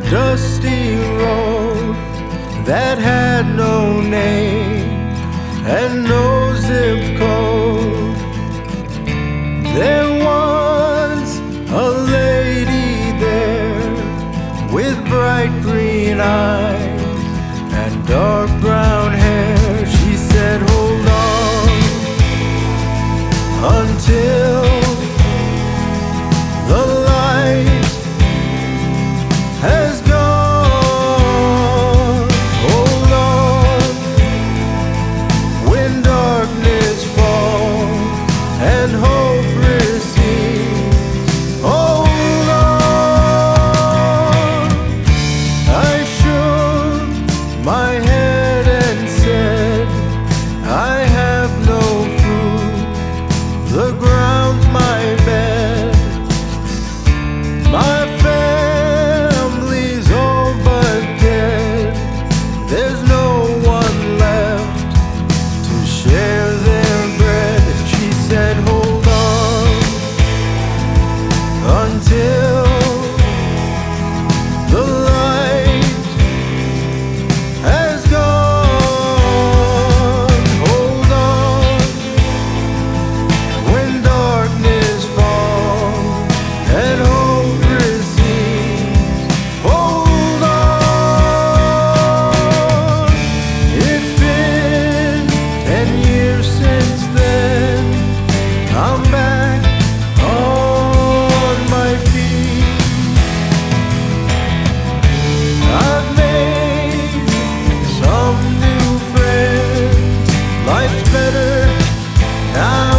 dusty road that had no name and no zip code. There was a lady there with bright green eyes and dark brown hair. She said, "Hold on until the light has gone. Hold on when darkness falls and hope recedes. Hold on." I shook my head and said, "I have no food, the ground's my bed, my family's all but dead, there's no one left to share their bread." And she said, "Hold on until the light has gone. Hold on when darkness falls and hope recedes. Hold on." It's been 10 years since then. I'm back on my feet. I've made some new friends. Life's better now